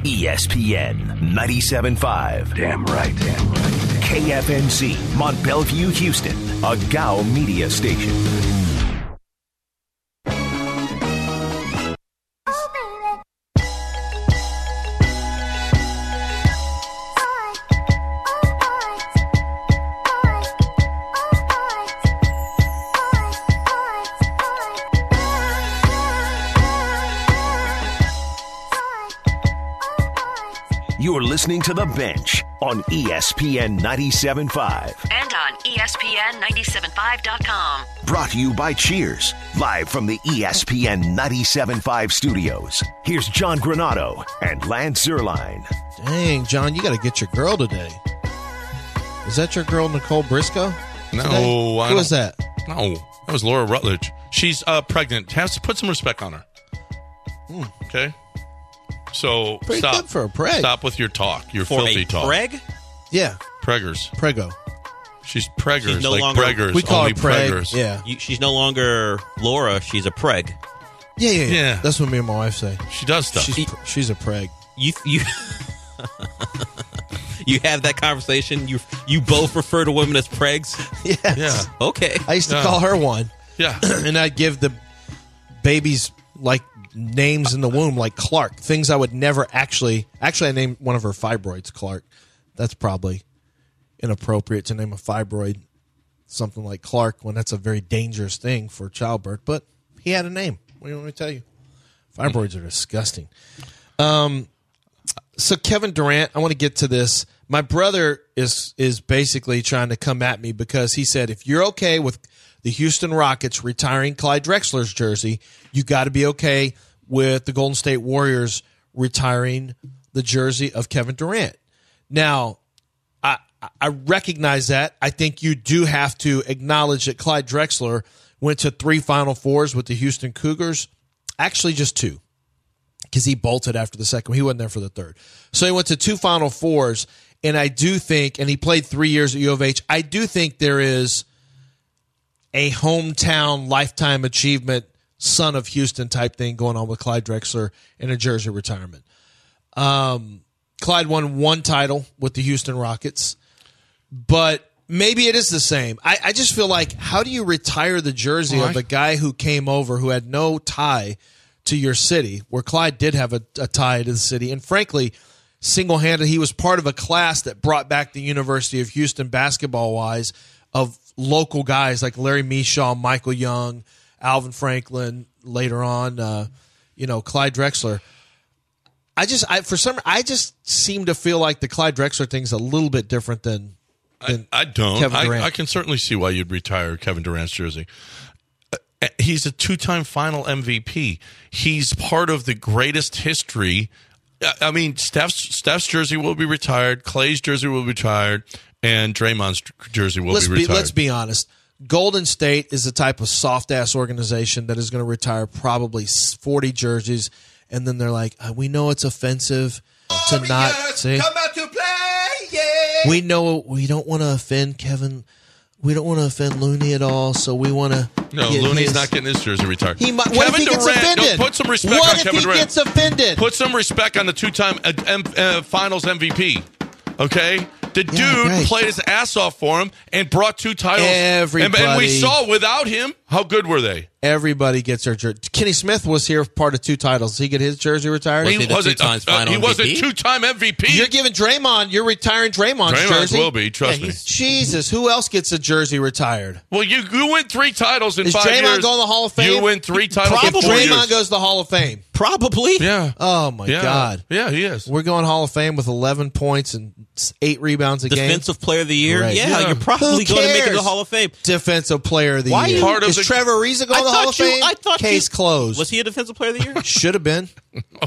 ESPN 97.5. Damn right. KFNC, Mont Belvieu, Houston, a GOW media station. You're listening to The Bench on ESPN 97.5. And on ESPN975.com. Brought to you by Cheers, live from the ESPN 97.5 studios. Here's John Granado and Lance Zierlein. Dang, John, you got to get your girl today. Is that your girl, Nicole Briscoe? No. Who is that? No, that was Laura Rutledge. She's pregnant. Has to put some respect on her. Okay? So Pretty stop. good for a preg. Stop with your talk, your For filthy a talk. preg? Yeah, Preggers. prego. She's preggers, She's no like longer- preggers. We call only her preg. preggers. Yeah. She's no longer Laura. She's a preg. Yeah. Yeah. That's what me and my wife say. She does stuff. She's a preg. You you have that conversation. You both refer to women as pregs. Yes. Yeah. Okay. I used to Yeah. call her one, Yeah. and I'd give the babies like names in the womb, like Clark. Things I would never actually. I named one of her fibroids Clark. That's probably inappropriate to name a fibroid something like Clark when that's a very dangerous thing for childbirth. But he had a name. What do you want me to tell you? Fibroids are disgusting. So Kevin Durant, I want to get to this. My brother is basically trying to come at me because he said, if you're okay with the Houston Rockets retiring Clyde Drexler's jersey, you got to be okay with the Golden State Warriors retiring the jersey of Kevin Durant. Now, I recognize that. I think you do have to acknowledge that Clyde Drexler went to 3 Final Fours with the Houston Cougars. Actually, just 2. Because he bolted after the second. He wasn't there for the third. So he went to 2 Final Fours, and I do think, and he played 3 years at U of H, I do think there is a hometown lifetime achievement, son of Houston type thing going on with Clyde Drexler in a jersey retirement. Clyde won 1 title with the Houston Rockets, but maybe it is the same. I just feel like, how do you retire the jersey of a guy who came over who had no tie to your city, where Clyde did have a tie to the city, and frankly, single-handed, he was part of a class that brought back the University of Houston basketball-wise of local guys like Larry Mishaw, Michael Young, Alvin Franklin, later on, Clyde Drexler. I just seem to feel like the Clyde Drexler thing is a little bit different than I don't. Kevin Durant. I can certainly see why you'd retire Kevin Durant's jersey. He's a 2-time final MVP. He's part of the greatest history. I mean, Steph's jersey will be retired, Clay's jersey will be retired, and Draymond's jersey will be retired. Let's be honest. Golden State is the type of soft-ass organization that is going to retire probably 40 jerseys, and then they're like, we know it's offensive to not say. Come out to play, yeah. We know we don't want to offend Kevin. We don't want to offend Looney at all, so we want to. No, Looney's not getting his jersey retired. What if he gets offended? Put some respect on What if Kevin he Durant. gets offended? Put some respect on the 2-time Finals MVP. Okay? The dude played his ass off for him and brought 2 titles. Everybody. And we saw without him, how good were they? Everybody gets their jersey. Kenny Smith was here part of 2 titles. Does he get his jersey retired? Was he the 2-time final he was a MVP? 2-time MVP. You're giving Draymond. You're retiring Draymond's jersey. will be, trust me. Jesus, who else gets a jersey retired? Well, you win 3 titles in Is 5 years. Draymond going to the Hall of Fame? You win 3 titles in 4 If years. Draymond goes to the Hall of Fame. Probably. Yeah. Oh, my God. Yeah, he is. We're going Hall of Fame with 11 points and 8 rebounds a game. Defensive Player of the Year. Right. Yeah, you're probably Who going to make it to cares? the Hall of Fame. Defensive Player of the Why Year. part of is the- Trevor Ariza going to the Hall of Fame? Case closed. Was he a Defensive Player of the Year? Should have been.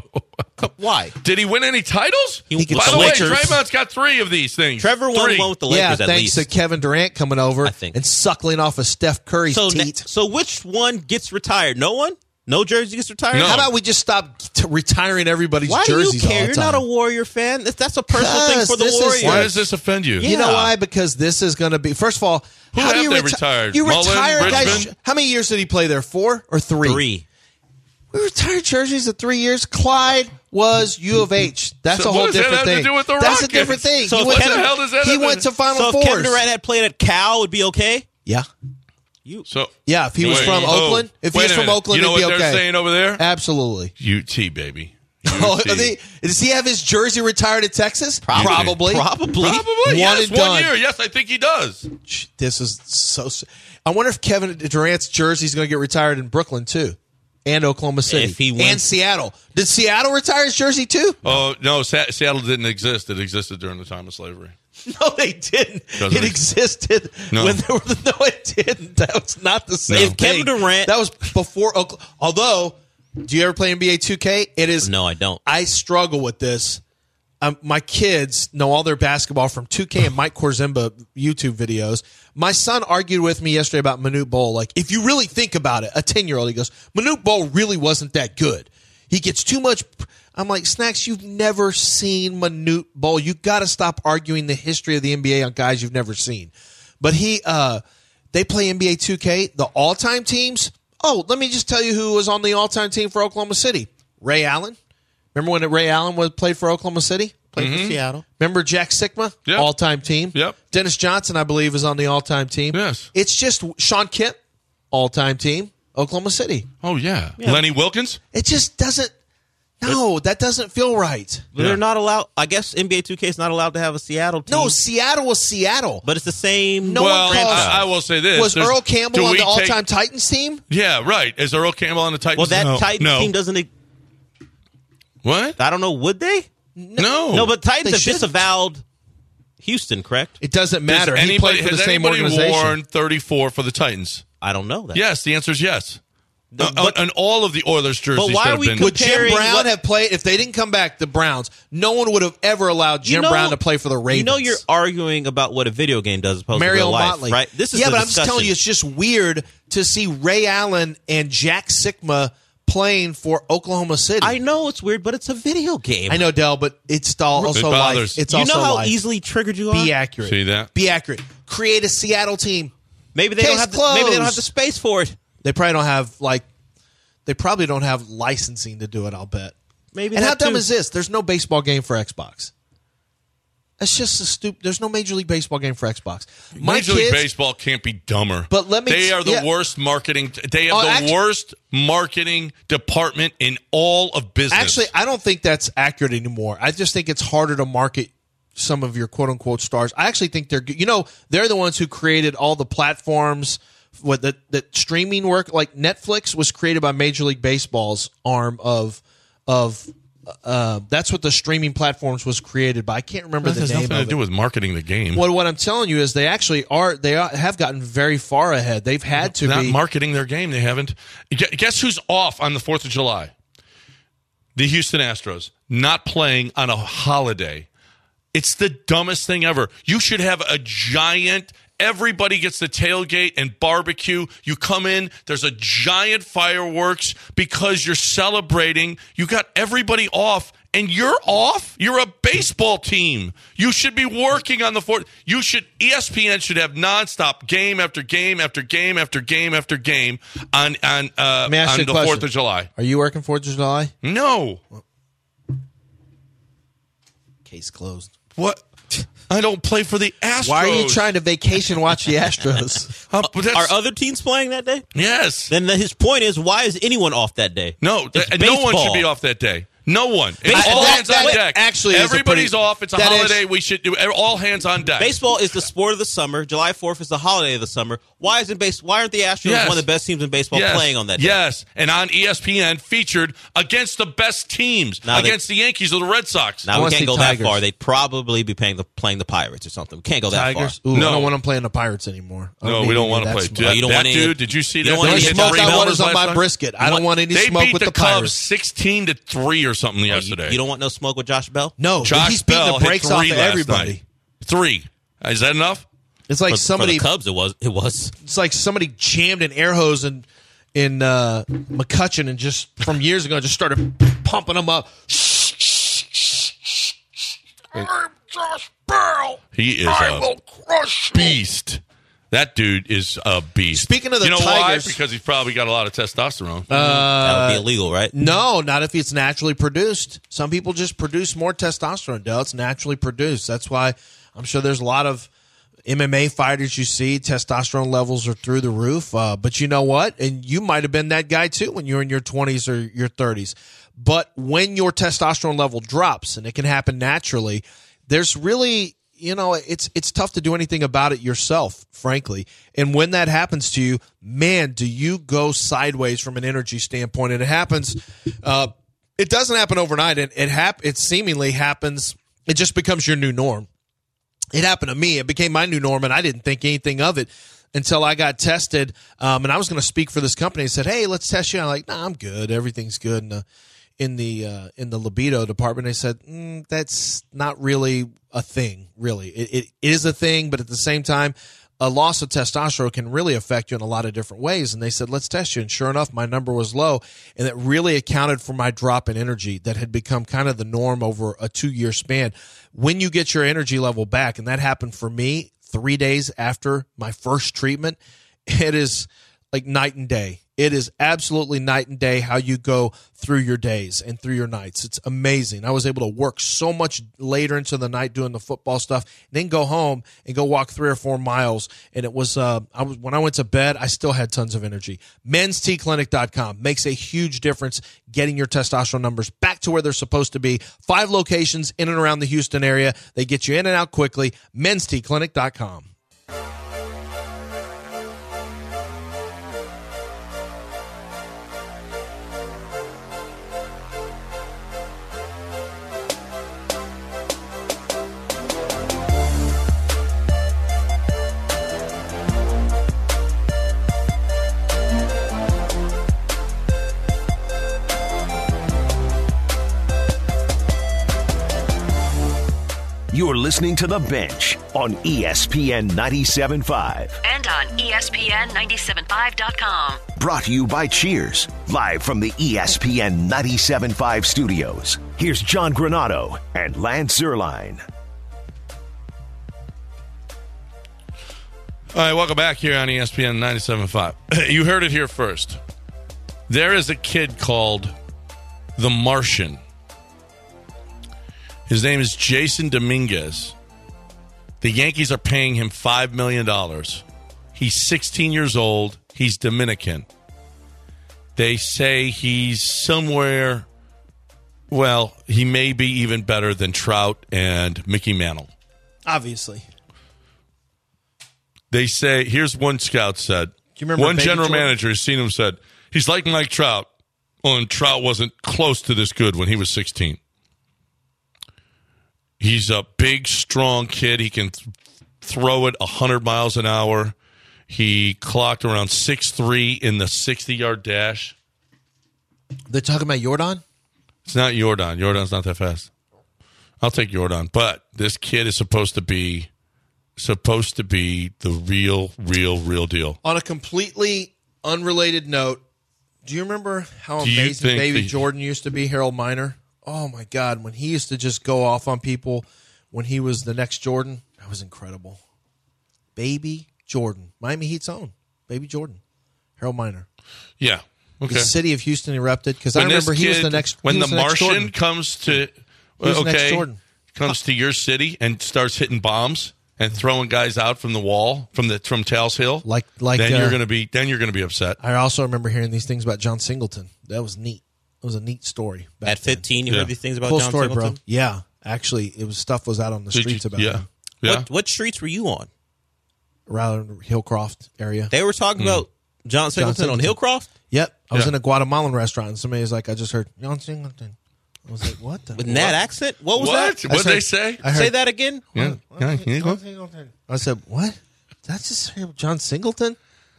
Why? Did he win any titles? He By with the the way, Lakers. Draymond's got 3 of these things. Trevor won 3. one with the Lakers Yeah, at thanks least. to Kevin Durant coming over I think. and suckling off of Steph Curry's teat. So which one gets retired? No one? No jersey gets retired? No. How about we just stop retiring everybody's Why do you jerseys all care? the You're time? not a Warrior fan. That's a personal thing for the this is- Warriors. Why does this offend you? You know Yeah. why? Because this is going to be, first of all, Who how do have you they retired? You Mullen, retire guys. Richmond? How many years did he play there? 4 or 3? 3. We retired jerseys at 3 years. Clyde, was U of H. That's So a whole what does that different have to thing. do with the That's a Rockets? different thing. So he if went, Kevin- the hell does that he have went to- to Final So if Fours. Kevin Durant had played at Cal, would be okay? Yeah. So Yeah, if he was Wait. from Oakland, if he Wait was a from minute. Oakland, you know it'd what be they're okay. saying over there? Absolutely. UT, baby. Oh, UT. does he have his jersey retired at Texas? Probably. Probably. Probably. One Yes, and 1 done. year. Yes, I think he does. This is so. I wonder if Kevin Durant's jersey is going to get retired in Brooklyn too, and Oklahoma City, If he wins- and Seattle. Did Seattle retire his jersey too? Oh, no, Seattle didn't exist. It existed during the time of slavery. No, they didn't. Doesn't It it? existed No. when there were. No, it didn't. That was not the same. If Kevin thing. Durant- that was before Oklahoma. Although, do you ever play NBA 2K? It is. No, I don't. I struggle with this. My kids know all their basketball from 2K and Mike Korzemba YouTube videos. My son argued with me yesterday about Manute Bol. Like, if you really think about it, a 10-year-old, he goes, Manute Bol really wasn't that good. He gets too much. I'm like, Snacks, you've never seen Manute Bol. You got to stop arguing the history of the NBA on guys you've never seen. But they play NBA 2K, the all-time teams. Oh, let me just tell you who was on the all-time team for Oklahoma City. Ray Allen. Remember when Ray Allen played for Oklahoma City? Played for Seattle. Remember Jack Sikma? Yep. All-time team. Yep. Dennis Johnson, I believe, is on the all-time team. Yes. It's just Sean Kemp, all-time team, Oklahoma City. Oh, yeah. Lenny Wilkins? It just doesn't. No, that doesn't feel right. But they're not allowed. I guess NBA 2K is not allowed to have a Seattle team. No, Seattle was Seattle. But it's the same. No Well, one calls. I will say this. Was Earl Campbell do on we the take- all-time Titans team? Yeah, right. Is Earl Campbell on the Titans? Well, that No. Titans No. team doesn't. What? I don't know. Would they? No. No, but Titans They have shouldn't. disavowed Houston, correct? It doesn't matter. Has He played for the has same anybody organization. worn 34 for the Titans? I don't know that. Yes, the answer is yes. but- And all of the Oilers jerseys But why should are have we been. Would Jim comparing Brown what- have played if they didn't come back? The Browns. No one would have ever allowed Jim Brown to play for the Ravens. You know, you're arguing about what a video game does as opposed to Mario real life, Motley, right? This is yeah, the but I'm just discussion. telling you, it's just weird to see Ray Allen and Jack Sikma playing for Oklahoma City. I know it's weird, but it's a video game. I know, Dell, but it's also bothers. life. It's You also know how life. easily triggered you are. Be accurate. See that? Be accurate. Create a Seattle team. Maybe they Case don't have. Maybe they don't have closed. the space for it. They probably don't have They probably don't have licensing to do it. I'll bet. Maybe. And how that dumb too. is this? There's no baseball game for Xbox. That's just a stupid. There's no Major League Baseball game for Xbox. Major League Baseball can't be dumber. But let me- They are the yeah. worst marketing. They have the actually- worst marketing department in all of business. Actually, I don't think that's accurate anymore. I just think it's harder to market some of your quote unquote stars. I actually think they're good. They're the ones who created all the platforms. What that streaming work, like Netflix, was created by Major League Baseball's arm of. That's what the streaming platforms was created by. I can't remember that the has name nothing of to do it. with marketing the game. Well, what I'm telling you is they actually are. Have gotten very far ahead. They've had to Not be. marketing their game. They haven't. Guess who's off on the 4th of July? The Houston Astros not playing on a holiday. It's the dumbest thing ever. You should have a giant. Everybody gets the tailgate and barbecue. You come in, there's a giant fireworks because you're celebrating. You got everybody off, and you're off. You're a baseball team. You should be working on the 4th. ESPN should have nonstop game after game after game after game after game on May I ask the you a question? 4th of July. Are you working 4th of July? No. Case closed. What? I don't play for the Astros. Why are you trying to vacation watch the Astros? But that's- Are other teams playing that day? Yes. Then his point is, why is anyone off that day? No, It's no one baseball. should be off that day. No one. It's Baseball- all hands on that deck. actually is a Everybody's pretty- off. It's a that is- holiday. We should do all hands on deck. Baseball is the sport of the summer. July 4th is the holiday of the summer. Why aren't the Astros Yes. one of the best teams in baseball Yes. playing on that day? Yes, and on ESPN featured against the best teams, Now they- against the Yankees or the Red Sox. Now I we wanna can't see go Tigers. that far. They'd probably be playing the Pirates or something. We can't go that Tigers? far. Ooh, No. I don't want them playing the Pirates anymore. I No, need we don't to want get to play. that smoke. You don't want any- dude, did you see you that? don't want They any hit smoke three I want homers is on last my night? brisket. I don't want any They smoke beat with the the Cubs Pirates. 16-3 or something yesterday. You don't want no smoke with Josh Bell? No, Josh he's beating Bell the brakes hit off 3 of last everybody. night. 3. Is that enough? It's like For somebody. the Cubs, it was. It's like somebody jammed an air hose in McCutcheon and just from years ago just started pumping them up. I'm Josh Bell. He is a beast. That dude is a beast. Speaking of the you know Tigers, why? Because he's probably got a lot of testosterone. That would be illegal, right? No, not if it's naturally produced. Some people just produce more testosterone, Dale. It's naturally produced. That's why I'm sure there's a lot of MMA fighters you see, testosterone levels are through the roof. But you know what? And you might have been that guy too when you were in your 20s or your 30s. But when your testosterone level drops, and it can happen naturally, there's really, it's tough to do anything about it yourself, frankly. And when that happens to you, man, do you go sideways from an energy standpoint. And it happens, it doesn't happen overnight. And it seemingly happens, it just becomes your new norm. It happened to me. It became my new norm, and I didn't think anything of it until I got tested. And I was going to speak for this company. I said, "Hey, let's test you." I'm like, "Nah, I'm good. Everything's good." In the libido department, they said, "That's not really a thing. Really, it is a thing, but at the same time, a loss of testosterone can really affect you in a lot of different ways." And they said, "Let's test you." And sure enough, my number was low, and that really accounted for my drop in energy that had become kind of the norm over a 2-year span. When you get your energy level back, and that happened for me 3 days after my first treatment, it is like night and day. It is absolutely night and day how you go through your days and through your nights. It's amazing. I was able to work so much later into the night doing the football stuff, and then go home and go walk 3 or 4 miles. And it was, when I went to bed, I still had tons of energy. Men'sTClinic.com makes a huge difference getting your testosterone numbers back to where they're supposed to be. 5 locations in and around the Houston area. They get you in and out quickly. Men'sTClinic.com. You're listening to The Bench on ESPN 97.5. And on ESPN975.com. Brought to you by Cheers, live from the ESPN 97.5 studios. Here's John Granado and Lance Zierlein. All right, welcome back here on ESPN 97.5. You heard it here first. There is a kid called The Martian. His name is Jason Dominguez. The Yankees are paying him $5 million. He's 16 years old. He's Dominican. They say he's somewhere, well, he may be even better than Trout and Mickey Mantle. Obviously. They say, here's one scout said. Do you remember one Baby general Jordan? manager has seen him said, he's like Mike Trout. Well, and Trout wasn't close to this good when he was 16. He's a big, strong kid. He can throw it 100 miles an hour. He clocked around 6'3" in the 60-yard dash. They're talking about Jordan? It's not Jordan. Jordan's not that fast. I'll take Jordan. But this kid is supposed to be the real deal. On a completely unrelated note, do you remember how amazing Baby Jordan used to be, Harold Miner? Oh, my God. When he used to just go off on people when he was the next Jordan, that was incredible. Baby Jordan. Miami Heat's own. Baby Jordan. Harold Miner. Yeah. Okay. The city of Houston erupted because I remember he was the next When the Martian Jordan. comes to comes to your city and starts hitting bombs and throwing guys out from the wall from Tal's Hill, then you're going to be upset. I also remember hearing these things about John Singleton. That was neat. It was a neat story. At 15, you heard these things about Full John story, Singleton? bro. Yeah. Actually, stuff was out on the streets about him. Yeah. What streets were you on? Around Hillcroft area. They were talking about John Singleton on Hillcroft? Yep. I was in a Guatemalan restaurant, and somebody was like, I just heard John Singleton. I was like, what? With that accent? What was that? What did they say? Say that again? Yeah. John Singleton. I said, what? That's just John Singleton?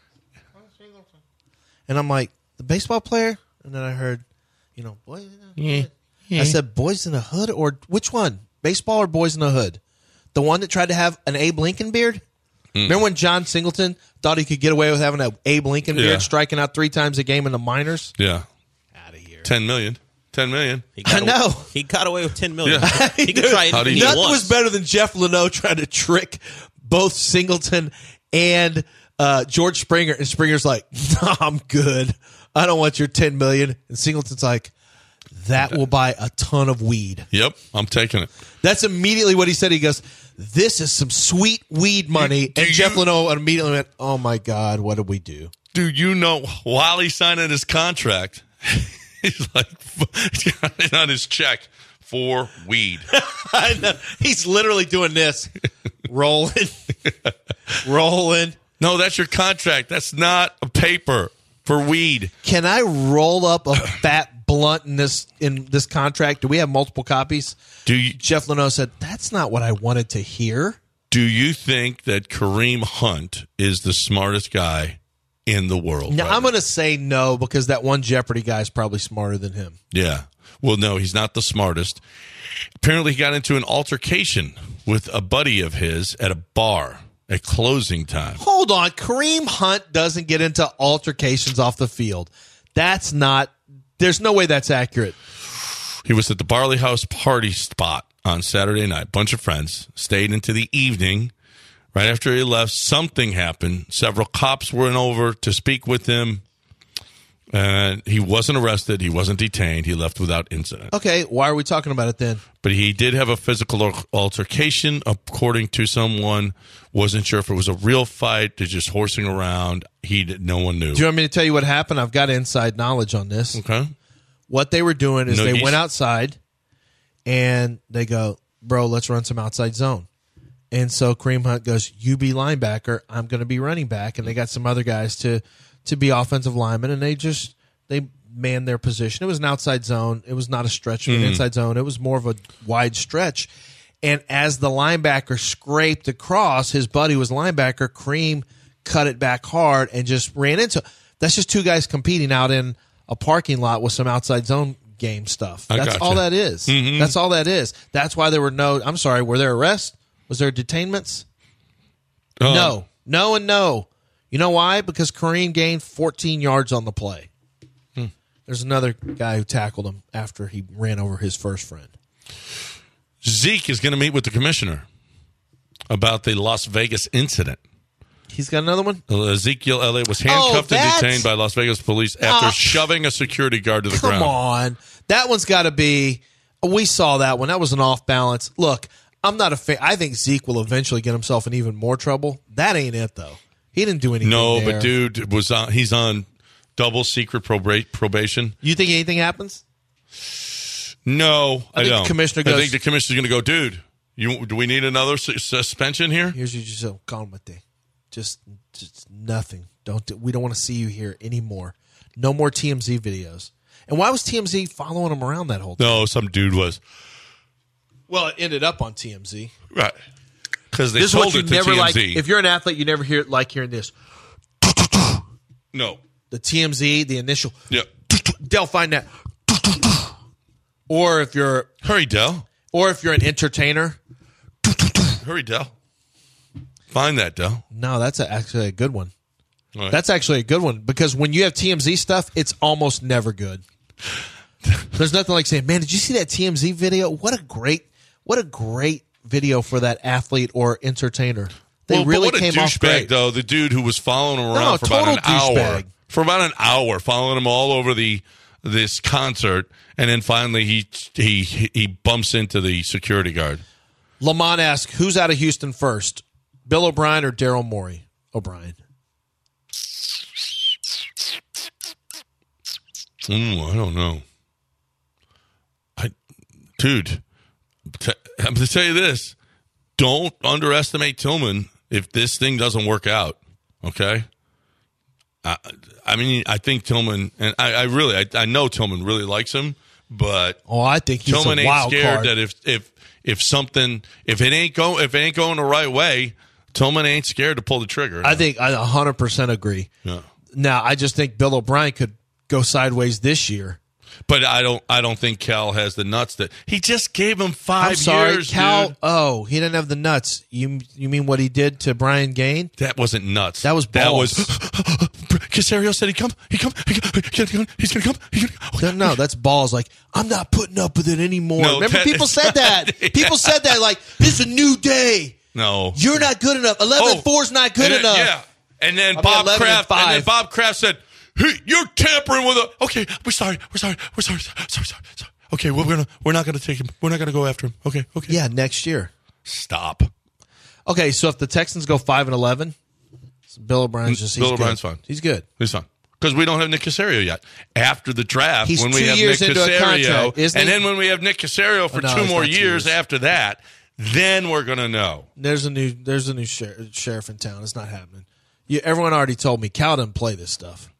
And I'm like, the baseball player? And then I heard, Boys in the Hood. I said, Boys in the Hood? Or which one? Baseball or Boys in the Hood? The one that tried to have an Abe Lincoln beard? Remember when John Singleton thought he could get away with having an Abe Lincoln beard, striking out 3 times a game in the minors? Yeah. Out of here. $10 million. I know. He got away with $10 million. Yeah. He could try anything he Nothing wants. was better than Jeff Leno trying to trick both Singleton and George Springer. And Springer's like, "No, I'm good. I don't want your $10 million." And Singleton's like, "That will buy a ton of weed." Yep, I'm taking it. That's immediately what he said. He goes, "This is some sweet weed money." And Jeff Leno immediately went, "Oh my God, what did we do?" Dude, you know, while he's signing his contract, he's like, he's got it on his check for weed. I know. He's literally doing this. Rolling. No, that's your contract. That's not a paper for weed. Can I roll up a fat blunt in this contract? Do we have multiple copies? Jeff Leno said, "That's not what I wanted to hear." Do you think that Kareem Hunt is the smartest guy in the world? Now, right I'm going to say no, because that one Jeopardy guy is probably smarter than him. Yeah. Well, no, he's not the smartest. Apparently, he got into an altercation with a buddy of his at a bar at closing time. Hold on. Kareem Hunt doesn't get into altercations off the field. There's no way that's accurate. He was at the Barley House party spot on Saturday night. Bunch of friends stayed into the evening. Right after he left, something happened. Several cops went over to speak with him. And he wasn't arrested. He wasn't detained. He left without incident. Okay, why are we talking about it then? But he did have a physical altercation, according to someone. Wasn't sure if it was a real fight. They're just horsing around. No one knew. Do you want me to tell you what happened? I've got inside knowledge on this. Okay. What they were doing is they went outside, and they go, "Bro, let's run some outside zone." And so Kareem Hunt goes, "You be linebacker. I'm going to be running back." And they got some other guys to be offensive linemen, and they manned their position. It was an outside zone. It was not a stretch of an inside zone. It was more of a wide stretch. And as the linebacker scraped across, his buddy was linebacker. Kareem cut it back hard and just ran into it. That's just two guys competing out in a parking lot with some outside zone game stuff. That's all that is. Mm-hmm. That's all that is. That's why there were were there arrests? Was there detainments? No, and no. You know why? Because Kareem gained 14 yards on the play. There's another guy who tackled him after he ran over his first friend. Zeke is going to meet with the commissioner about the Las Vegas incident. He's got another one? Ezekiel Elliott was handcuffed and detained by Las Vegas police after shoving a security guard to the ground. Come on. That one's got to be – we saw that one. That was an off balance. Look, I'm not a fan. I think Zeke will eventually get himself in even more trouble. That ain't it, though. He didn't do anything. No, there. But dude he's on double secret probation. You think anything happens? No, I don't. The commissioner goes, I think the commissioner's going to go, dude. Do we need another suspension here? Here's your just calmate. Just nothing. We don't want to see you here anymore. No more TMZ videos. And why was TMZ following him around that whole time? No, some dude was. Well, it ended up on TMZ. Right. Because they sold it to TMZ. Like. If you're an athlete, you never hear hearing this. No. The TMZ, the initial. Yep. They'll find that. Or if you're hurry, Dell. Or if you're an entertainer, hurry, Dell. Find that, Dell. No, that's actually a good one. Right. That's actually a good one because when you have TMZ stuff, it's almost never good. There's nothing like saying, "Man, did you see that TMZ video? What a great video for that athlete or entertainer." They really came off great. Though the dude who was following him around for about an hour. For about an hour, following him all over this concert, and then finally he bumps into the security guard. Lamont asks, "Who's out of Houston first, Bill O'Brien or Daryl Morey?" O'Brien. I don't know. Dude, I'm going to tell you this: don't underestimate Tillman if this thing doesn't work out. Okay. I mean, I think Tillman, and I know Tillman really likes him, but I think he's Tillman a wild ain't scared card. that if it ain't going the right way, Tillman ain't scared to pull the trigger. I think I 100% agree. Yeah. Now, I just think Bill O'Brien could go sideways this year. But I don't think Cal has the nuts that he just gave him 5 years. Cal. Dude. Oh, he didn't have the nuts. You mean what he did to Brian Gaine? That wasn't nuts. That was balls. That was. Casario said he's gonna come. No, that's balls. Like, I'm not putting up with it anymore. No, Remember, people said that. People said that. Like, this is a new day. No. You're not good enough. 11-4 is not good enough. Yeah. And then I'll be Bob 11-5. Kraft. And then Bob Kraft said, "Hey, you're tampering with a." Okay, we're sorry. Okay, we're not gonna take him. We're not gonna go after him. Okay. Yeah, next year. Stop. Okay, so if the Texans go 5-11, Bill O'Brien's just Bill O'Brien's fine. He's good. He's fine. Because we don't have Nick Caserio yet. After the draft, He's when we 2 have years Nick into a Caserio, contract, isn't and he? then when we have Nick Caserio for no, 2 it's more not 2 years years. after that, then we're gonna know. There's a new sheriff in town. It's not happening. Everyone already told me Cal didn't play this stuff.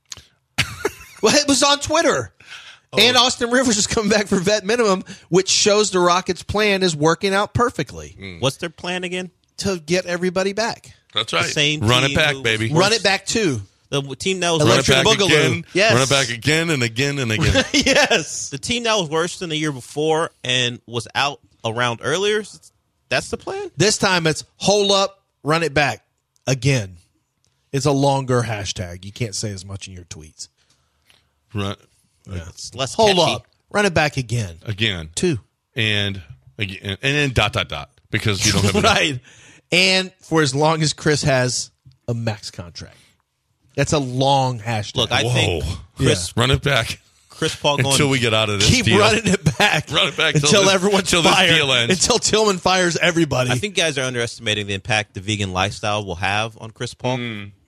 Well, it was on Twitter. And Austin Rivers is coming back for vet minimum, which shows the Rockets' plan is working out perfectly What's their plan again? to get everybody back. That's right. same Run it team back, who baby. was- Run it back too. The team that was Run it Electric back Boogaloo. again. Yes. Run it back again and again and again. Yes. the team that was worse than the year before and was out a round earlier. That's the plan. This time it's hold up, run it back again. It's a longer hashtag. You can't say as much in your tweets. Run It's less Hold catchy. up, run it back again. again. 2. And again. And then ... Because you don't have enough. Right. And for as long as Chris has a max contract. That's a long hashtag. Look, I think Chris Run it back Paul going until we get out of this keep deal. running it back. Run it back until everyone's till this fired. deal ends. Until Tillman fires everybody. I think guys are underestimating the impact the vegan lifestyle will have on Chris Paul.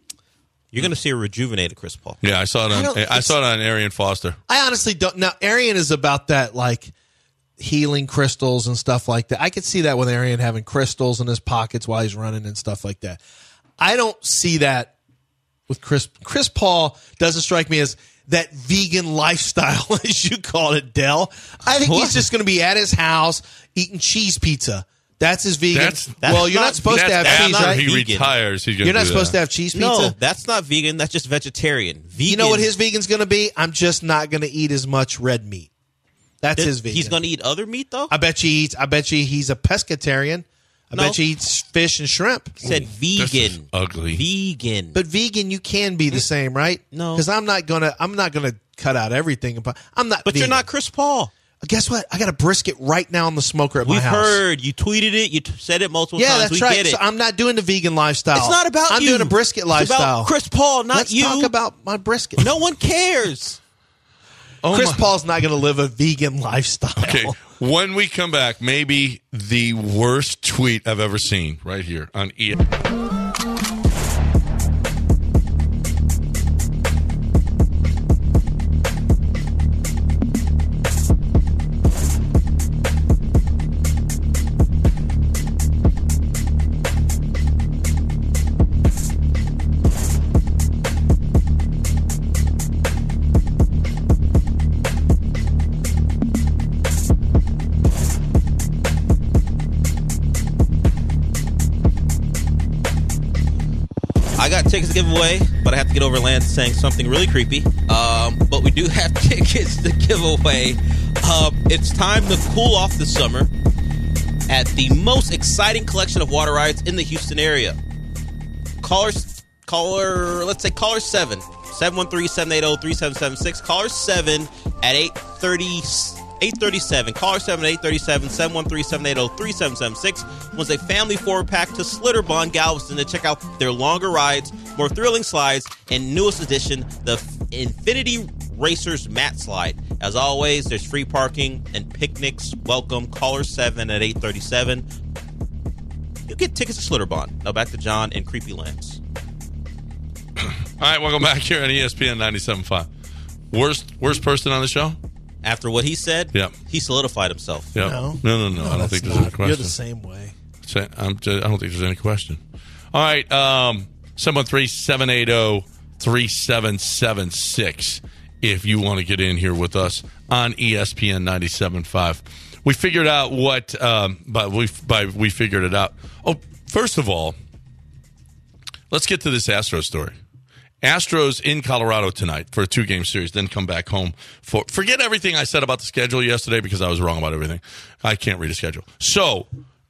You're going to see a rejuvenated Chris Paul. Yeah, I saw it on Arian Foster. I honestly don't. Now, Arian is about that, like, healing crystals and stuff like that. I could see that with Arian having crystals in his pockets while he's running and stuff like that. I don't see that with Chris. Chris Paul doesn't strike me as that vegan lifestyle, as you call it, Dell. I think he's just going to be at his house eating cheese pizza. That's his vegan. That's well, you're not supposed to have cheese, after right? he Vegan. retires. He's gonna You're not do supposed that. to have cheese pizza. No, that's not vegan. That's just vegetarian. Vegan. You know what his vegan's going to be? I'm just not going to eat as much red meat. That's his vegan. He's going to eat other meat though. I bet you he's a pescatarian. I bet you eats fish and shrimp. He said This is vegan. ugly. Vegan. But vegan, you can be the same, right? No. Because I'm not gonna cut out everything. I'm not. But you're vegan. not Chris Paul. Guess what? I got a brisket right now on the smoker at my We've house. heard you tweeted it. You said it multiple Yeah, times. that's we right. get it. So I'm not doing the vegan lifestyle. It's not about I'm you. doing a brisket It's lifestyle. about Chris Paul, not Let's you. talk about my brisket. No one cares. Chris Paul's not going to live a vegan lifestyle. Okay, when we come back, maybe the worst tweet I've ever seen right here on E. I got tickets to give away, but I have to get over Lance saying something really creepy. But we do have tickets to give away. It's time to cool off the summer at the most exciting collection of water rides in the Houston area. Caller 7, 713-780-3776. Caller 7 at 837. Caller 7 at 837, 713-780-3776 was a family forward pack to Slitterbahn Galveston to check out their longer rides, more thrilling slides, and newest addition, the Infinity Racers Mat Slide. As always, there's free parking and picnics. Welcome. Caller 7 at 837. You get tickets to Slitterbahn. Now back to John and Creepy Lance. All right, welcome back here on ESPN 97.5. Worst person on the show? After what he said, Yep. he solidified himself. Yep. No. No. I don't think there's any question. You're the same way. I don't think there's any question. All right, 713-780-3776 if you want to get in here with us on ESPN 97.5. We figured out what, we figured it out. Oh, first of all, let's get to this Astros story. Astros in Colorado tonight for a 2-game series, then come back home for... Forget everything I said about the schedule yesterday because I was wrong about everything. I can't read a schedule. So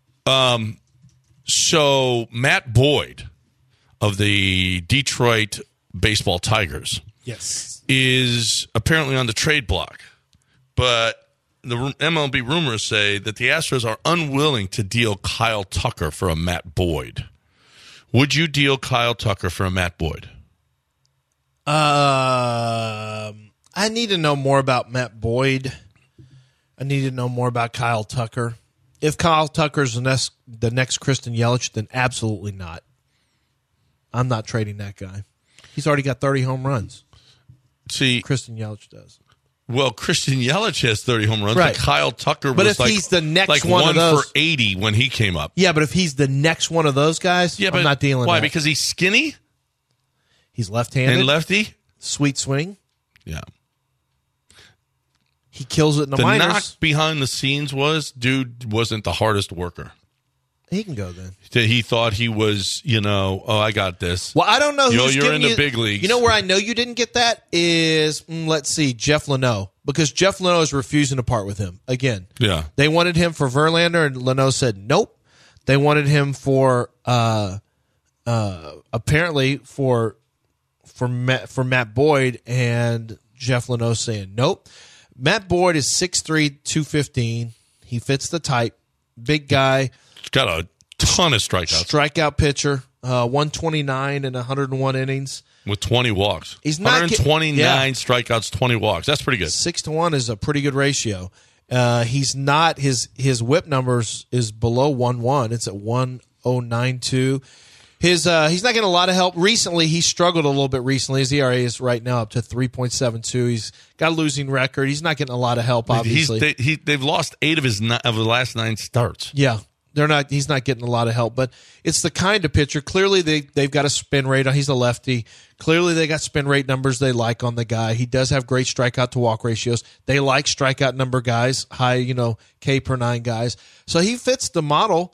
Matt Boyd of the Detroit Baseball Tigers Yes. is apparently on the trade block. But the MLB rumors say that the Astros are unwilling to deal Kyle Tucker for a Matt Boyd. Would you deal Kyle Tucker for a Matt Boyd? I need to know more about Matt Boyd. I need to know more about Kyle Tucker. If Kyle Tucker's the next Christian Yelich, then absolutely not. I'm not trading that guy. He's already got 30 home runs. See, Christian Yelich does. Well, Christian Yelich has 30 home runs, right. but Kyle Tucker but was if like, he's the next like one 1 of those, for 80 when he came up. Yeah, but if he's the next one of those guys, Yeah, but I'm not dealing why? with that. Because he's skinny He's left-handed. and lefty? Sweet swing. Yeah. He kills it in the The minors. knock behind the scenes was, dude wasn't the hardest worker. He can go then. He thought he was, I got this. Well, I don't know who's You're giving in the you, big leagues. You know where I know you didn't get that is, let's see, Jeff Leno. Because Jeff Leno is refusing to part with him. Again. Yeah. They wanted him for Verlander, and Leno said nope. They wanted him for, apparently, for Matt Boyd, and Jeff Leno saying nope. Matt Boyd is 6'3", 215. He fits the type. Big guy. He's got a ton of strikeouts Strikeout pitcher. 129 in 101 innings. with 20 walks. He's not 129 strikeouts, 20 walks. That's pretty good. 6-1 is a pretty good ratio. He's not his whip numbers is below 1.1. It's at 1.092. He's not getting a lot of help. Recently, he struggled a little bit recently. His ERA is right now up to 3.72. He's got a losing record. He's not getting a lot of help, obviously. They've lost 8 of the last 9 starts. Yeah. He's not getting a lot of help, but it's the kind of pitcher. Clearly they've got a spin rate. He's a lefty. Clearly they got spin rate numbers they like on the guy. He does have great strikeout to walk ratios. They like strikeout number guys, high, K per 9 guys. So he fits the model.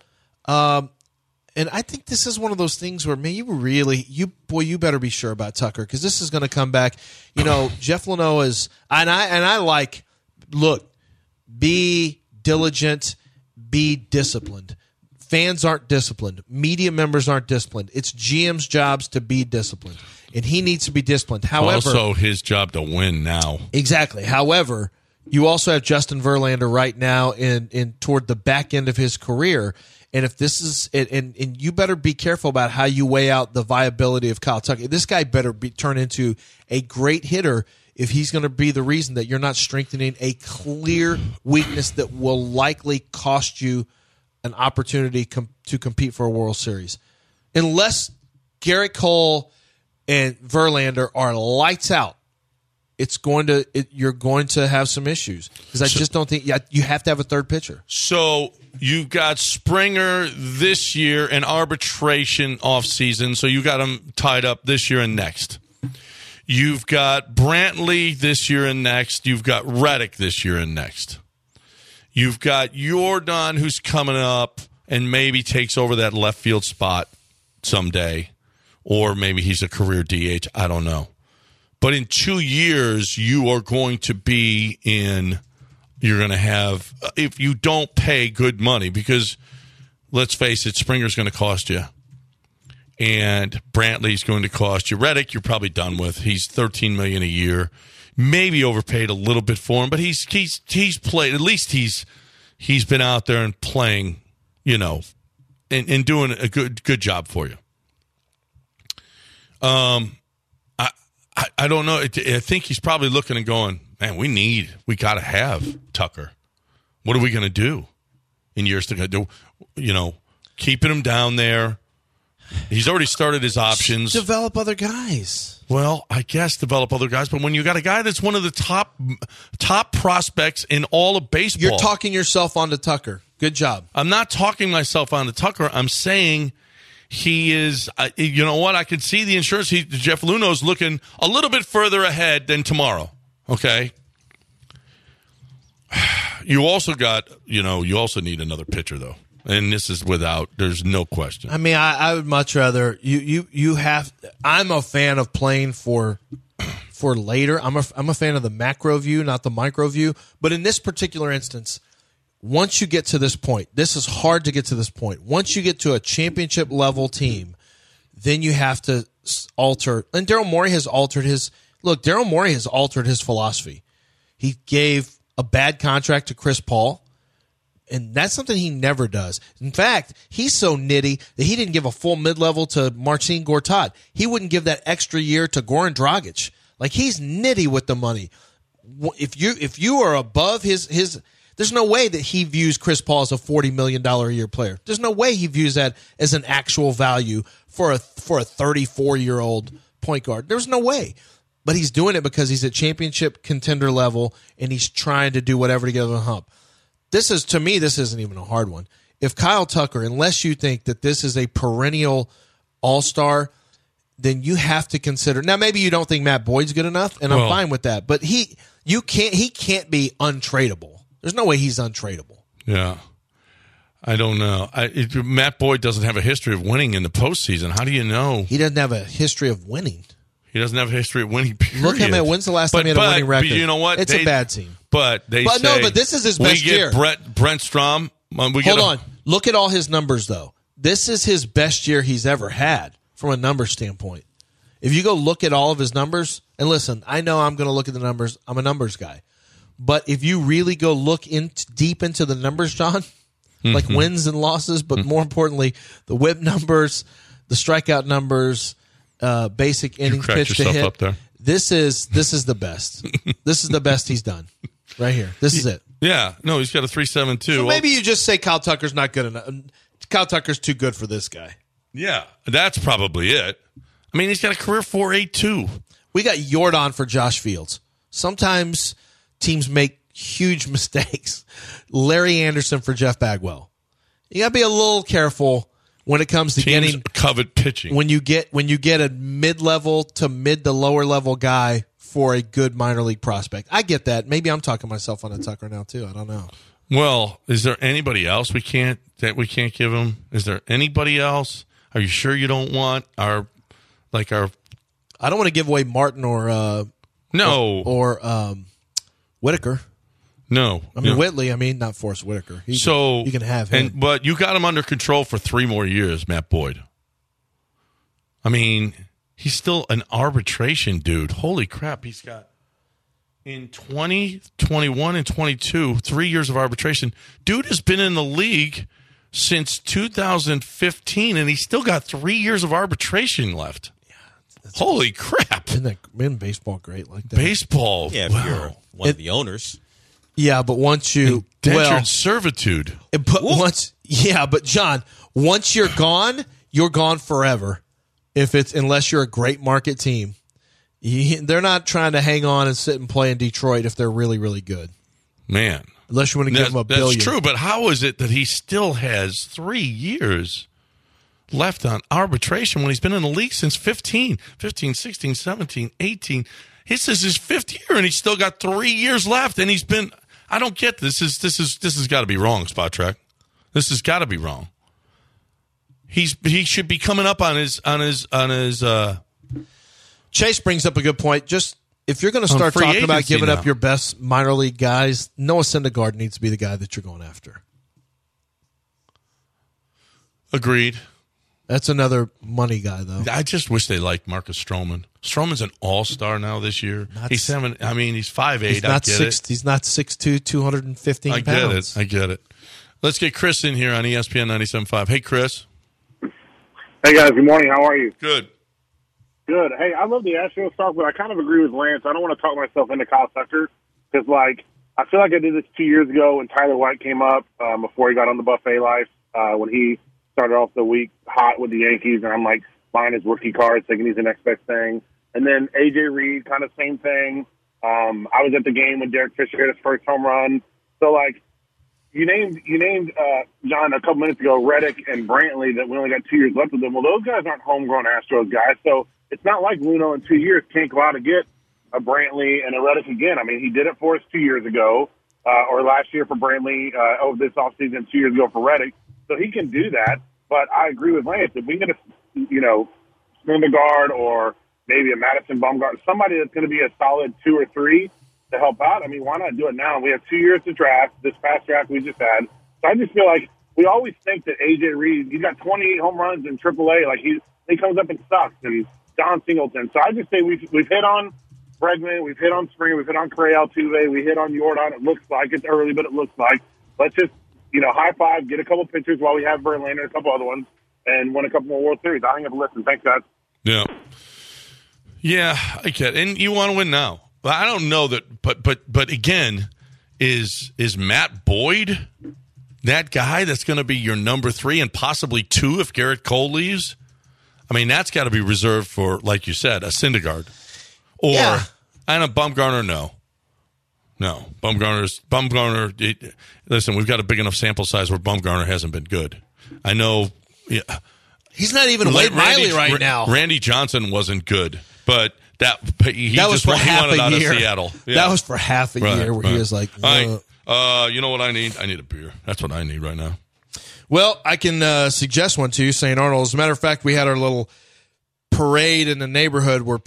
And I think this is one of those things where, man, you better be sure about Tucker, because this is going to come back. Jeff Leno is, and I like, look, be diligent, be disciplined. Fans aren't disciplined. Media members aren't disciplined. It's GM's jobs to be disciplined, and he needs to be disciplined. However, also his job to win now. Exactly. However, you also have Justin Verlander right now in toward the back end of his career. And if this is and you better be careful about how you weigh out the viability of Kyle Tucker. This guy better turn into a great hitter if he's going to be the reason that you're not strengthening a clear weakness that will likely cost you an opportunity to compete for a World Series. Unless Garrett Cole and Verlander are lights out, you're going to have some issues, because I just don't think you have to have a third pitcher. So you've got Springer this year and arbitration offseason, so you got him tied up this year and next. You've got Brantley this year and next. You've got Reddick this year and next. You've got Jordan, who's coming up and maybe takes over that left field spot someday, or maybe he's a career DH. I don't know. But in 2 years, you are going to be you're going to have, if you don't pay good money, because let's face it, Springer's going to cost you. And Brantley's going to cost you. Reddick, you're probably done with. He's $13 million a year. Maybe overpaid a little bit for him, but he's played. At least he's been out there and playing, and doing a good job for you. I don't know. I think he's probably looking and going, man, we got to have Tucker. What are we going to do in years to go? Keeping him down there. He's already started his options. Develop other guys. Well, I guess develop other guys, but when you got a guy that's one of the top prospects in all of baseball. You're talking yourself onto Tucker. Good job. I'm not talking myself onto Tucker. I'm saying he is, you know what? I can see the insurance. Jeff Luno's looking a little bit further ahead than tomorrow. Okay. You also got, you also need another pitcher, though. And this is there's no question. I mean, I would much rather you have. I'm a fan of playing for later. I'm a fan of the macro view, not the micro view. But in this particular instance, once you get to this point, this is hard to get to this point. Once you get to a championship level team, then you have to alter. And Daryl Morey has altered his philosophy. He gave a bad contract to Chris Paul. And that's something he never does. In fact, he's so nitty that he didn't give a full mid-level to Marcin Gortat. He wouldn't give that extra year to Goran Dragic. Like, he's nitty with the money. If you are above his there's no way that he views Chris Paul as a $40 million a year player. There's no way he views that as an actual value for a 34-year-old point guard. There's no way. But he's doing it because he's at championship contender level, and he's trying to do whatever to get over the hump. To me, this isn't even a hard one. If Kyle Tucker, unless you think that this is a perennial all-star, then you have to consider. Now, maybe you don't think Matt Boyd's good enough, and I'm fine with that. But he can't be untradeable. There's no way he's untradeable. Yeah. I don't know. Matt Boyd doesn't have a history of winning in the postseason. How do you know? He doesn't have a history of winning. He doesn't have a history of winning, period. Look at him. When's the last time he had a winning record? But you know what? It's a bad team. But this is his best year. Brent Strom. Hold on. Look at all his numbers, though. This is his best year he's ever had from a number standpoint. If you go look at all of his numbers, and listen, I know I'm going to look at the numbers. I'm a numbers guy. But if you really go look deep into the numbers, John, like wins and losses, but more importantly, the whip numbers, the strikeout numbers, basic innings pitch to hit. Up there. This is the best. This is the best he's done right here. This is it. Yeah. No, he's got a 3.72. So maybe you just say Kyle Tucker's not good enough. Kyle Tucker's too good for this guy. Yeah, that's probably it. I mean, he's got a career 4.82. We got Jordan for Josh Fields. Sometimes teams make huge mistakes. Larry Anderson for Jeff Bagwell. You got to be a little careful when it comes to teams getting covet pitching. When you get a mid-level to mid to lower level guy for a good minor league prospect. I get that. Maybe I'm talking myself on a Tucker now too. I don't know. Well, is there anybody else we can't give him? Is there anybody else? Are you sure you don't want our? I don't want to give away Martin or Whitaker. No, I mean Whitley. I mean not Forrest Whitaker. You can have him. But you got him under control for 3 more years, Matt Boyd. I mean, he's still an arbitration dude. Holy crap! He's got in 20, 21, and 22, 3 years of arbitration. Dude has been in the league since 2015, and he's still got 3 years of arbitration left. Holy crap! Isn't baseball great like that? Baseball, yeah. If you're one of the owners, yeah. But once you indentured servitude, but John, once you're gone forever. Unless you're a great market team, they're not trying to hang on and sit and play in Detroit if they're really, really good. Man, unless you want to give them $1 billion. That's true, but how is it that he still has 3 years left on arbitration when he's been in the league since 15, 16, 17, 18. This is his 5th year, and he's still got 3 years left. And he's been. I don't get this. This has got to be wrong, Spot Track. This has got to be wrong. He should be coming up on his. Chase brings up a good point. Just if you're going to start talking about giving up your best minor league guys, Noah Syndergaard needs to be the guy that you're going after. Agreed. That's another money guy, though. I just wish they liked Marcus Stroman. Stroman's an all-star now this year. He's 5'8". He's not 6'2", 215 pounds. I get it. Let's get Chris in here on ESPN 97.5. Hey, Chris. Hey, guys. Good morning. How are you? Good. Good. Hey, I love the Astros talk, but I kind of agree with Lance. I don't want to talk myself into Kyle Tucker because, I feel like I did this 2 years ago when Tyler White came up before he got on the buffet life, when he started off the week hot with the Yankees, and I'm buying his rookie cards, thinking he's the next best thing. And then A.J. Reed, kind of same thing. I was at the game when Derek Fisher hit his first home run. So, you named John a couple minutes ago, Reddick and Brantley, that we only got 2 years left with them. Well, those guys aren't homegrown Astros guys, so it's not like Luno in 2 years can't go out and get a Brantley and a Reddick again. I mean, he did it for us 2 years ago, or last year for Brantley, over this offseason 2 years ago for Reddick. So he can do that, but I agree with Lance. If we get a, Syndergaard or maybe a Madison Bumgarner, somebody that's going to be a solid 2 or 3 to help out, I mean, why not do it now? We have 2 years to draft, this past draft we just had. So I just feel like we always think that A.J. Reed, he's got 28 home runs in AAA. He comes up and sucks, and Don Singleton. So I just say we've hit on Bregman. We've hit on Springer. We've hit on Correa, Altuve. We hit on Jordan. It looks like it's early, but it looks like. Let's just, high five, get a couple pitchers while we have Verlander and a couple other ones, and win a couple more World Series. I hang up a listen. Thanks, guys. Yeah. Yeah, I get it. And you want to win now. But I don't know that, but again, is Matt Boyd that guy that's going to be your number 3 and possibly 2 if Garrett Cole leaves? I mean, that's got to be reserved for, like you said, a Syndergaard. Or, and a Bumgarner, no. No. Bumgarner, listen, we've got a big enough sample size where Bumgarner hasn't been good. I know. Yeah. He's not even Wade Miley right now. Randy Johnson wasn't good, but he was for half wanted a out year. of Seattle. Yeah. That was for half a year where he was like, you know what I need? I need a beer. That's what I need right now. Well, I can suggest one to you, St. Arnold. As a matter of fact, we had our little parade in the neighborhood where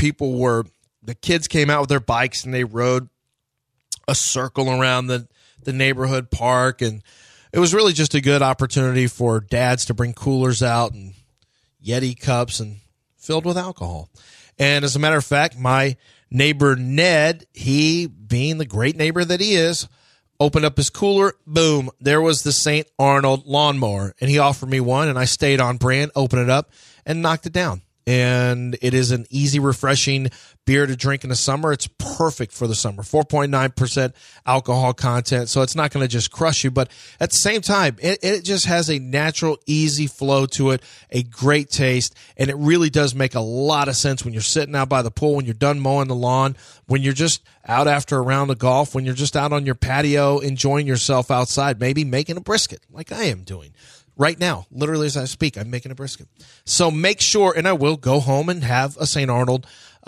the kids came out with their bikes and they rode a circle around the neighborhood park. And it was really just a good opportunity for dads to bring coolers out and Yeti cups and filled with alcohol. And as a matter of fact, my neighbor Ned, he being the great neighbor that he is, opened up his cooler. Boom. There was the St. Arnold lawnmower. And he offered me one, and I stayed on brand, opened it up, and knocked it down. And it is an easy, refreshing beer to drink in the summer. It's perfect for the summer. 4.9% alcohol content, so it's not going to just crush you. But at the same time, it just has a natural, easy flow to it, a great taste, and it really does make a lot of sense when you're sitting out by the pool, when you're done mowing the lawn, when you're just out after a round of golf, when you're just out on your patio enjoying yourself outside, maybe making a brisket like I am doing. Right now, literally as I speak, I'm making a brisket. So make sure, and I will go home and have a St. Arnold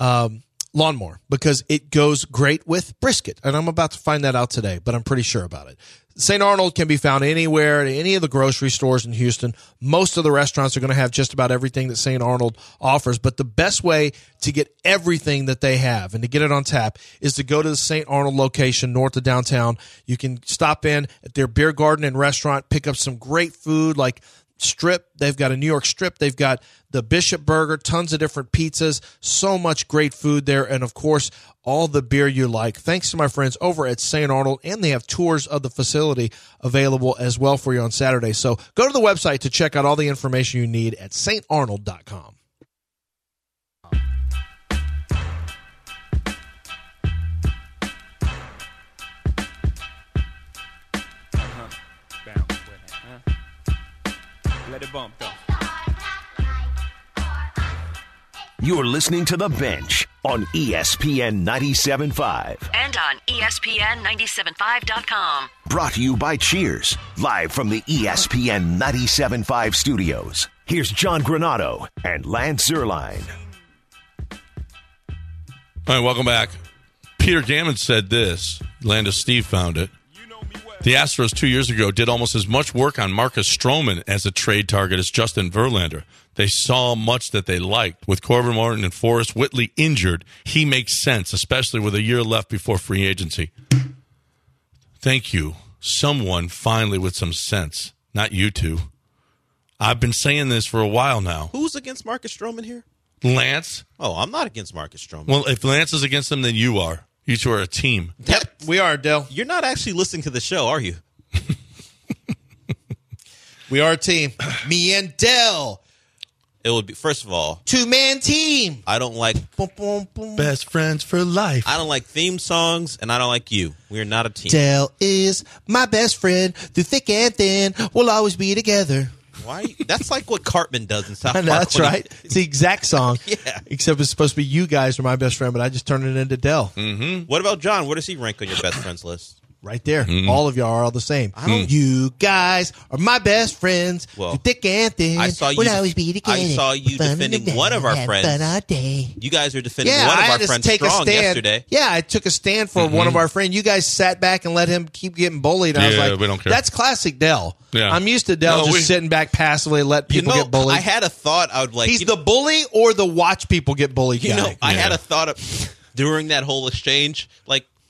lawnmower because it goes great with brisket. And I'm about to find that out today, but I'm pretty sure about it. St. Arnold can be found anywhere, at any of the grocery stores in Houston. Most of the restaurants are going to have just about everything that St. Arnold offers. But the best way to get everything that they have and to get it on tap is to go to the St. Arnold location north of downtown. You can stop in at their beer garden and restaurant, pick up some great food like strip. They've got a New York strip. They've got the Bishop Burger, tons of different pizzas, so much great food there. And of course, all the beer you like. Thanks to my friends over at St. Arnold, and they have tours of the facility available as well for you on Saturday. So go to the website to check out all the information you need at starnold.com. Let it bump, though. You're listening to The Bench on ESPN 97.5. And on ESPN975.com. Brought to you by Cheers, live from the ESPN 97.5 studios. Here's John Granado and Lance Zierlein. All right, welcome back. Peter Gammon said this. Landis Steve found it. The Astros 2 years ago did almost as much work on Marcus Stroman as a trade target as Justin Verlander. They saw much that they liked. With Corbin Martin and Forrest Whitley injured, he makes sense, especially with a year left before free agency. Thank you. Someone finally with some sense. Not you two. I've been saying this for a while now. Who's against Marcus Stroman here? Lance. Oh, I'm not against Marcus Stroman. Well, if Lance is against him, then you are. You two are a team. Yep, we are, Dell. You're not actually listening to the show, are you? We are a team. Me and Dell. It would be, first of all, two-man team. I don't like Best friends for life. I don't like theme songs, and I don't like you. We're not a team. Dell is my best friend. Through thick and thin, we'll always be together. Why? That's like what Cartman does in South Park. That's right. It's the exact song. Yeah. Except it's supposed to be you guys are my best friend, but I just turned it into Dell. Mm-hmm. What about John? Where does he rank on your best friends list? Right there. All of y'all are all the same. You guys are my best friends. Well, through thick and thin. I saw you. We'll always be together. I saw you defending one of our friends. Fun all day. You guys are defending one of our friends strong yesterday. Yeah, I took a stand for one of our friends. You guys sat back and let him keep getting bullied. And I was like, we don't care. That's classic Dell. Yeah. I'm used to Dell sitting back passively and let people get bullied. I had a thought. I would like. He's the bully or the watch people get bullied guy. I had a thought during that whole exchange. Like,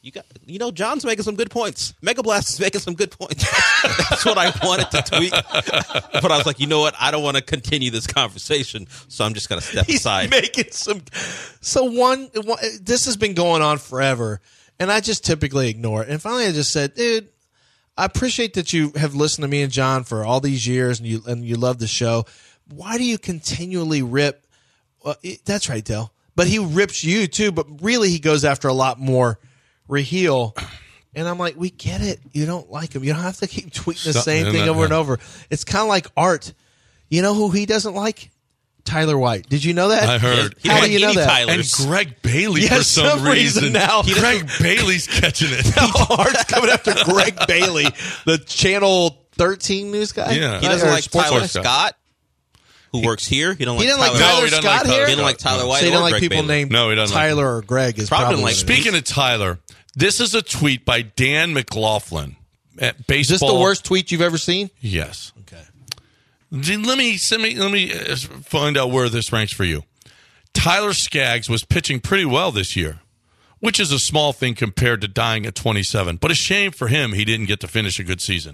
John's making some good points. Mega Blast is making some good points. That's what I wanted to tweet. But I was like, you know what? I don't want to continue this conversation, so I'm just going to step aside. Making some. So one, this has been going on forever, and I just typically ignore it. And finally, I just said, dude, I appreciate that you have listened to me and John for all these years, and you love the show. Why do you continually rip? That's right, Dale. But he rips you too. But really, he goes after a lot more. Raheel, and I'm like, we get it. You don't like him. You don't have to keep tweeting the same thing over and over. It's kind of like Art. You know who he doesn't like? Tyler White. Did you know that? I heard. He How don't do like you know any that? Tylers. And Greg Bailey, Yeah, for some reason now. Greg Bailey's catching it. Art's coming after Greg Bailey, the Channel 13 news guy. Yeah. He doesn't Or like sports Tyler guy. Scott, who works here. He don't like He didn't like Tyler. Tyler he doesn't Scott like Tyler here. He didn't like Tyler White So he or didn't like Greg people Bailey. named No, he doesn't like Tyler or Greg. Is Probably probably like what it is. Speaking of Tyler, this is a tweet by Dan McLaughlin at Baseball. Is this the worst tweet you've ever seen? Yes. Okay. Let me find out where this ranks for you. Tyler Skaggs was pitching pretty well this year, which is a small thing compared to dying at 27, but a shame for him he didn't get to finish a good season.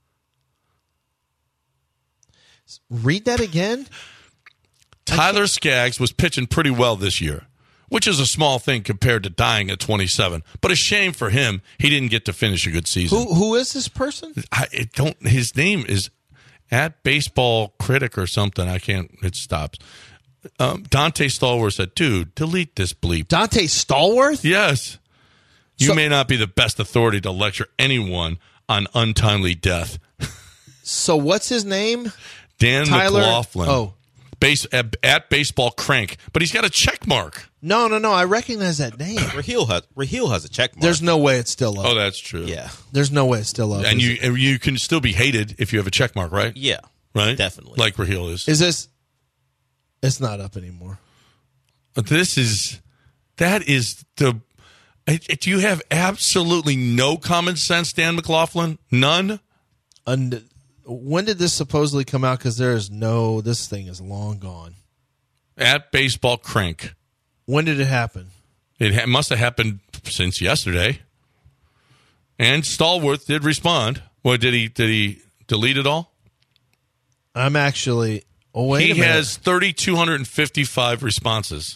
Read that again. Tyler Skaggs was pitching pretty well this year, which is a small thing compared to dying at 27, but a shame for him he didn't get to finish a good season. Who is this person? His name is at Baseball Critic or something. I can't. It stops. Dante Stallworth said, "Dude, delete this bleep." Dante Stallworth? Yes. You So- may not be the best authority to lecture anyone on untimely death. So what's his name? Dan Tyler- McLaughlin. oh. At Baseball Crank, but he's got a check mark. No. I recognize that name. Raheel has a check mark. There's no way it's still up. Oh, that's true. Yeah. There's no way it's still up. And is it? you can still be hated if you have a check mark, right? Yeah. Right? Definitely. Like Raheel is. Is this? It's not up anymore. That is the. You have absolutely no common sense, Dan McLaughlin. None. And when did this supposedly come out? Because this thing is long gone. At Baseball Crank. When did it happen? It must have happened since yesterday. And Stallworth did respond. Well, did he delete it all? I'm actually. Oh wait He a minute. has 3,255 responses.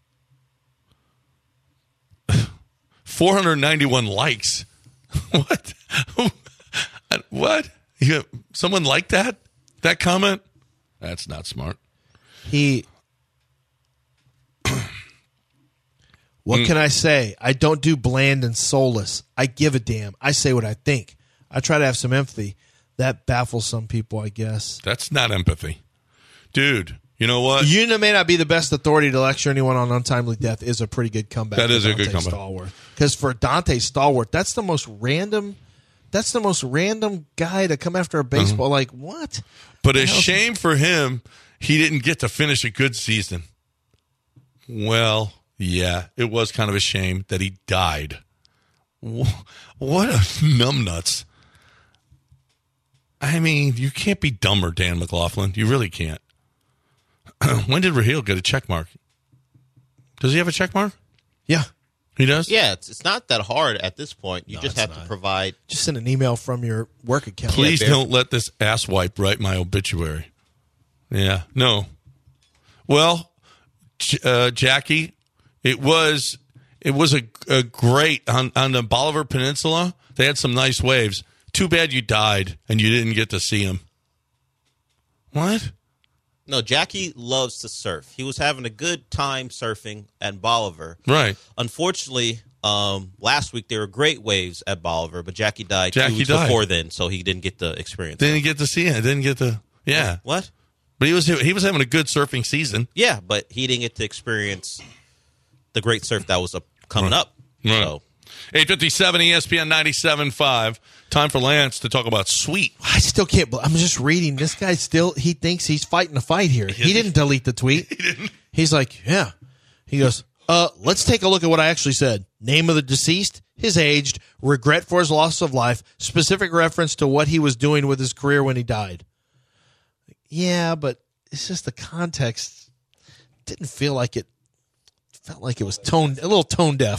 491 likes. What? What? Someone liked that? That comment? That's not smart. What can I say? I don't do bland and soulless. I give a damn. I say what I think. I try to have some empathy. That baffles some people, I guess. That's not empathy. Dude, you know what? You may not be the best authority to lecture anyone on untimely death is a pretty good comeback. That is for a good Dante comeback. Because for Dante Stallworth, that's the most random guy to come after a baseball. Like, what? But a shame for him, he didn't get to finish a good season. Well, yeah, it was kind of a shame that he died. What a numbnuts. I mean, you can't be dumber, Dan McLaughlin. You really can't. When did Raheel get a check mark? Does he have a check mark? Yeah. He does? Yeah, it's not that hard at this point. You No, just it's have not. to provide. Just send an email from your work account. Please Bear. don't let this asswipe write my obituary. Yeah, no. Well, Jackie, it was a great on the Bolivar Peninsula. They had some nice waves. Too bad you died and you didn't get to see him. What? No, Jackie loves to surf. He was having a good time surfing at Bolivar. Right. Unfortunately, last week there were great waves at Bolivar, but Jackie died 2 Jackie weeks died. before then, so he didn't get to experience it. Didn't get to see him. Didn't get to. Yeah. What? But he was having a good surfing season. Yeah, but he didn't get to experience the great surf that was coming up. Right. So 857 ESPN 97.5. Time for Lance to talk about Sweet. I still can't. I'm just reading. This guy he thinks he's fighting a fight here. He didn't delete the tweet. He didn't. He's like, yeah. He goes, let's take a look at what I actually said. Name of the deceased, his age, regret for his loss of life, specific reference to what he was doing with his career when he died. Yeah, but it's just the context didn't feel like it. Felt like it was a little tone deaf.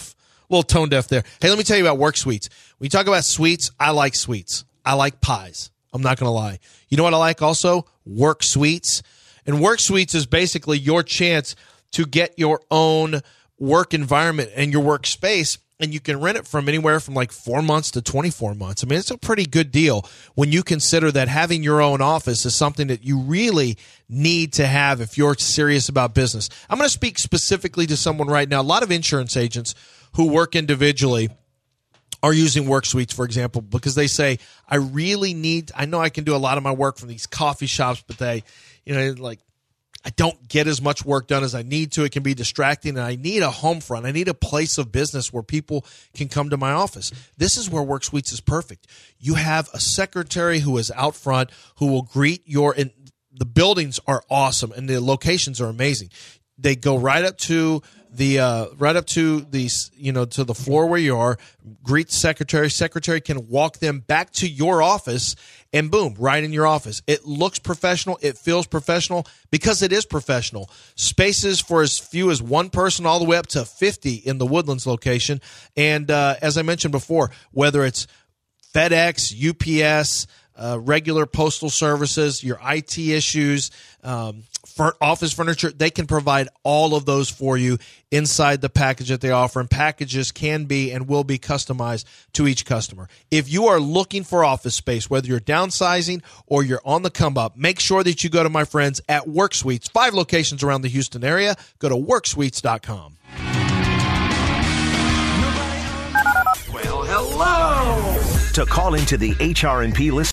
little tone deaf there. Hey, let me tell you about Work Suites. When you talk about sweets, I like sweets. I like pies. I'm not going to lie. You know what I like also? Work Suites. And Work Suites is basically your chance to get your own work environment and your workspace, and you can rent it from anywhere from like 4 months to 24 months. I mean, it's a pretty good deal when you consider that having your own office is something that you really need to have if you're serious about business. I'm going to speak specifically to someone right now. A lot of insurance agents who work individually are using Work Suites, for example, because they say, I know I can do a lot of my work from these coffee shops, but I don't get as much work done as I need to. It can be distracting, and I need a home front. I need a place of business where people can come to my office. This is where Work Suites is perfect. You have a secretary who is out front who will greet and the buildings are awesome, and the locations are amazing. They go right up to the to the floor where you are. Greet the secretary. Secretary can walk them back to your office, and boom, right in your office. It looks professional. It feels professional because it is professional. Spaces for as few as one person all the way up to 50 in the Woodlands location. And as I mentioned before, whether it's FedEx, UPS, regular postal services, your IT issues, office furniture, they can provide all of those for you inside the package that they offer, and packages can be and will be customized to each customer. If you are looking for office space, whether you're downsizing or you're on the come up, make sure that you go to my friends at Work Suites. 5 locations around the Houston area. Go to worksuites.com. Well, hello. To call into the HRNP list.